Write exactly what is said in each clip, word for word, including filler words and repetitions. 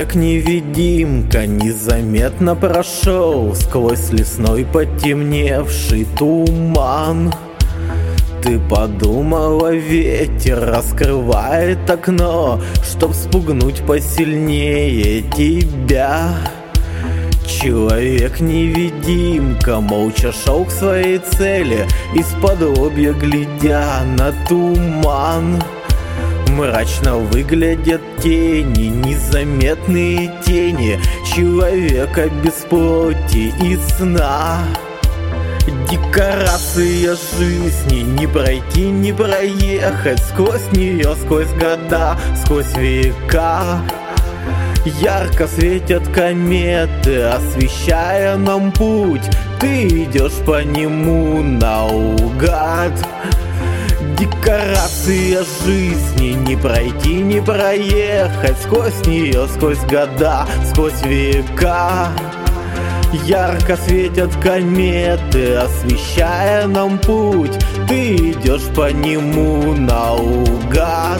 Человек-невидимка незаметно прошел сквозь лесной потемневший туман. Ты подумала, ветер раскрывает окно, чтоб спугнуть посильнее тебя. Человек-невидимка молча шел к своей цели, из-под лобья глядя на туман. Мрачно выглядят тени, незаметные тени человека без плоти и сна. Декорация жизни, не пройти, не проехать сквозь нее, сквозь года, сквозь века. Ярко светят кометы, освещая нам путь. Ты идешь по нему наугад. Декорация жизни, не пройти, не проехать сквозь нее, сквозь года, сквозь века. Ярко светят кометы, освещая нам путь. Ты идешь по нему наугад.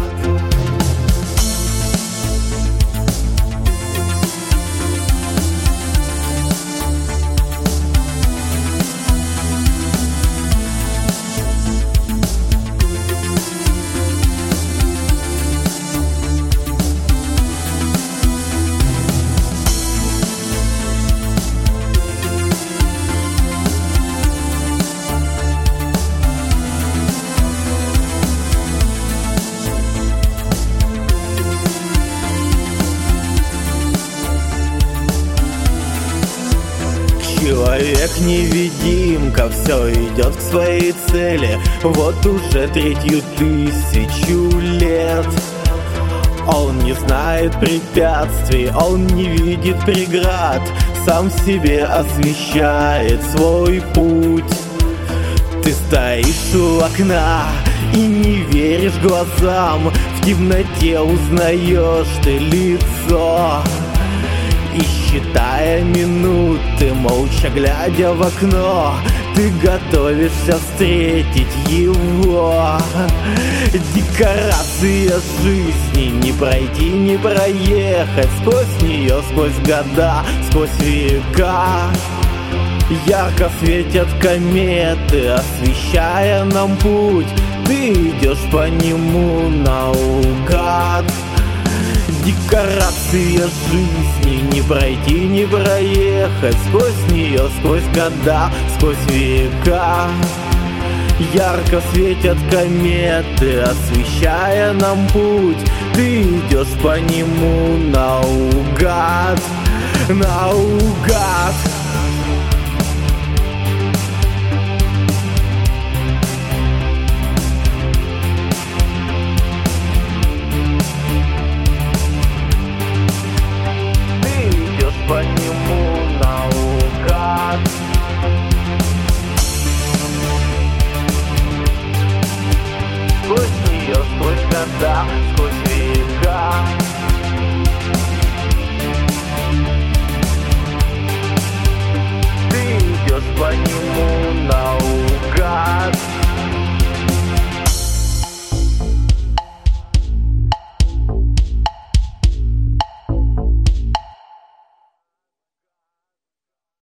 Человек-невидимка все идет к своей цели, вот уже третью тысячу лет. Он не знает препятствий, он не видит преград, сам себе освещает свой путь. Ты стоишь у окна и не веришь глазам, в темноте узнаешь ты лицо. И считая минуты, молча глядя в окно, ты готовишься встретить его. Декорация жизни, не пройти, не проехать сквозь нее, сквозь года, сквозь века. Ярко светят кометы, освещая нам путь. Ты идешь по нему наугад. Декорация жизни, не пройти, не проехать сквозь нее, сквозь года, сквозь века. Ярко светят кометы, освещая нам путь. Ты идешь по нему наугад, наугад. По нему наугад. Сквозь нее, сквозь года, сквозь века. Ты идешь по нему наугад.